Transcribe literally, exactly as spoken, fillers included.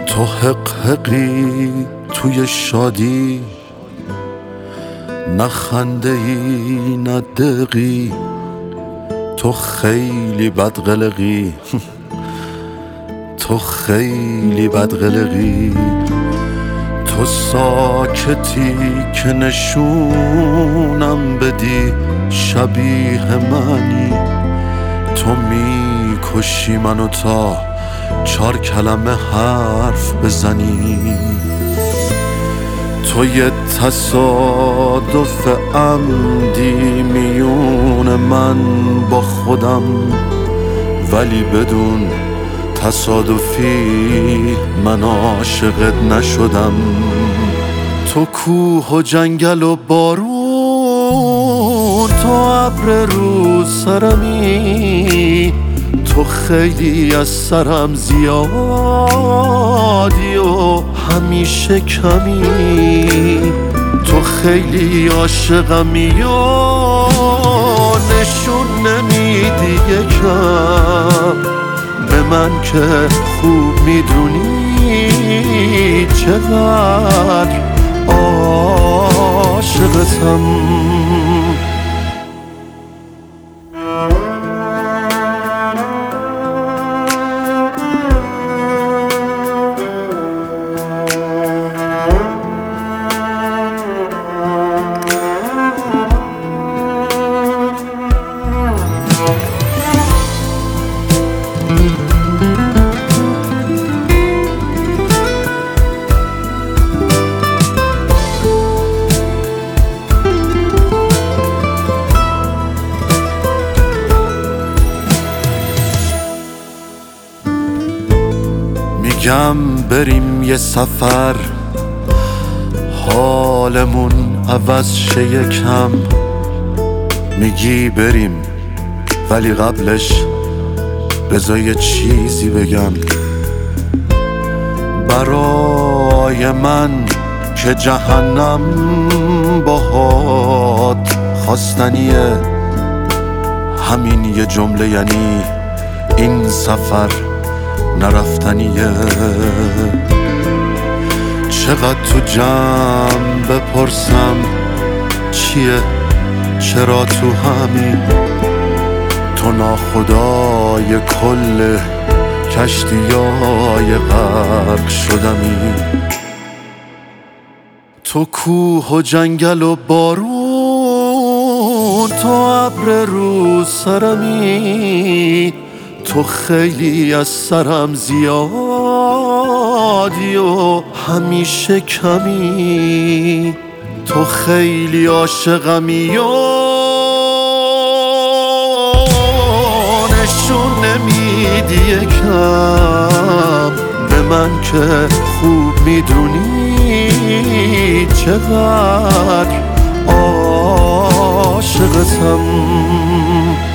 تو حق حقی توی شادی، نه خنده ای نه دقی، تو خیلی بدقلقی تو خیلی بدقلقی. تو ساکتی که نشونم بدی شبیه منی، تو میکشی منو تا چار کلمه حرف بزنی. تو یه تصادف عمدی میون من با خودم، ولی بدون تصادفی من عاشقت نشدم. تو کوه و جنگل و بارون، تو ابر رو سرمی، تو خیلی از سرم زیادی و همیشه کمی. تو خیلی عاشقمی و نشون نمیدی یکم به من که خوب میدونی چقدر عاشقتم. میگم بریم یه سفر، حالمون عوض شه یکم. میگی بریم ولی قبلش بذار یه چیزی بگم. برای من که جهنم باهات خواستنیه، همین یه جمله یعنی این سفر نرفتنیه. چقدر تو جمع بپرسم چیه چرا تو همین، تو ناخدای کل کشتیای غرق شدمی. تو کوه و جنگل و بارون، تو ابر رو سرمی، تو خیلی از سرم زیادی و همیشه کمی. تو خیلی عاشقمی و نشون نمیدی یکم به من که خوب میدونی چقدر عاشقتم.